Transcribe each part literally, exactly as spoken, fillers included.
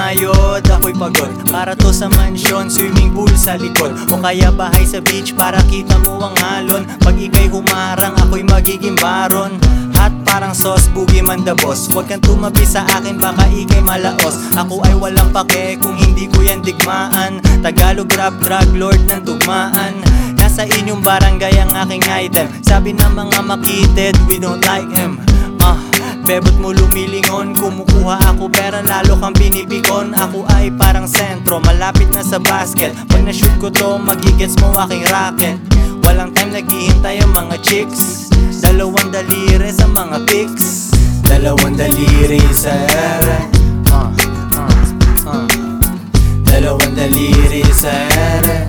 kumayod, ako'y pagod. Para to sa mansyon, swimming pool sa likod, o kaya bahay sa beach para kita mo ang alon. Pag ika'y humarang, ako'y magiging baron. Hot parang sauce, boogie man the boss. Huwag kang tumabi sa akin, baka ika'y malaos. Ako ay walang pake kung hindi ko yan digmaan. Tagalog rap, drug lord ng tugmaan. Nasa inyong barangay ang aking item. Sabi ng mga makitid, we don't like him. Ah, uh, bebot mo lumilingon. Kumukuha ako pera, lalo kang binibikon. Ako ay parang sentro, malapit na sa basket. Pag na-shoot ko to, magigets mo aking racket. Walang time naghihintay ang mga chicks. Dalawang daliri sa mga pics. Dalawang daliri sa ere. uh, uh, uh. Dalawang daliri sa ere.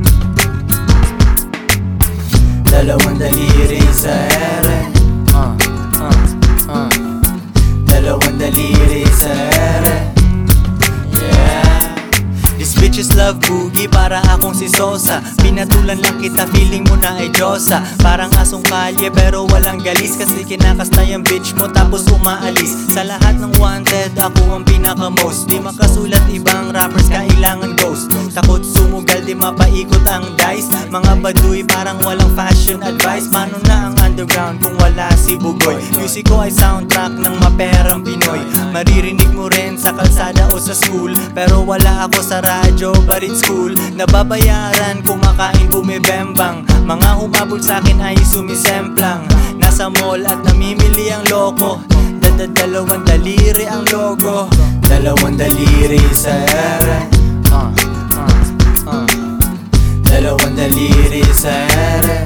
Dalawang daliri sa ere. uh, uh, uh. Dalawang daliri sa ere. Yeah. These bitches love boogie, para akong si Sosa. Pinatulan lang kita, feeling mo na ay Diyosa. Parang asong kalye pero walang galis, kasi kinakasta yung bitch mo tapos umaalis. Sa lahat ng wanted, ako ang pinaka-most. Di makasulat ibang rappers, kailangan ghost. Takot sumugal, di mapaikot ang dice. Mga baduy parang walang fashion advice. Paano na ang underground kung wala si Bugoy? Music ko ay soundtrack ng maperang Pinoy. Maririnig mo rin sa kalsada o sa school, pero wala ako sa radyo, but it's cool. Nababayaran, kumakain, bumibembang. Mga humabol sa'kin ay sumisemplang. Nasa mall at namimili ang loko. Dadadalawang daliri ang logo. Dalawang daliri sa ere. uh, uh, uh. Dalawang daliri sa ere.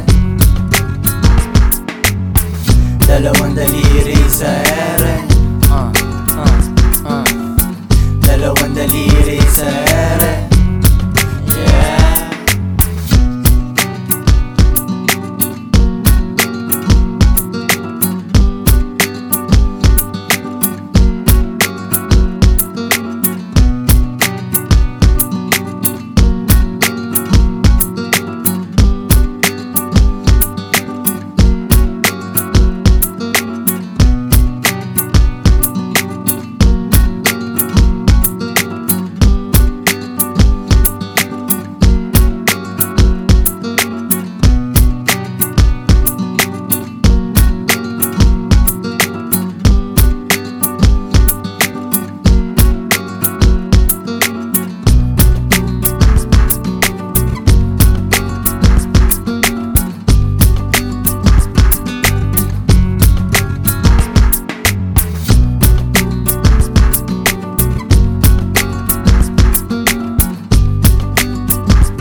Dalawang daliri sa ere. uh, uh, uh. Dalawang daliri sa ere. Yeah.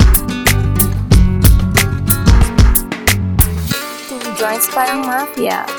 Joints parang mafia.